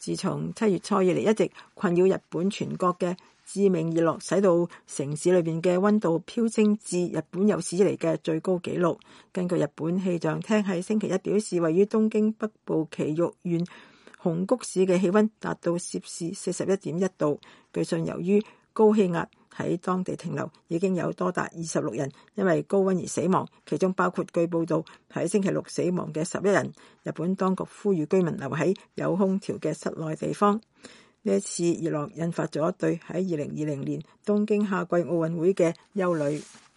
自從7月初以嚟，一直困擾日本全國嘅致命熱浪，使到城市裏邊嘅溫度飆升至日本有史以嚟嘅最高紀錄。根據日本氣象廳喺星期一表示，位於東京北部埼玉縣熊谷市嘅氣溫達到攝氏41.1度。據信由於高氣壓喺當地停留，已經有多達26人因為高溫而死亡，其中包括據報道喺星期六死亡嘅11人。日本當局呼籲居民留喺有空調嘅室內地方。呢一次熱浪引發咗對喺2020年東京夏季奧運會嘅憂慮。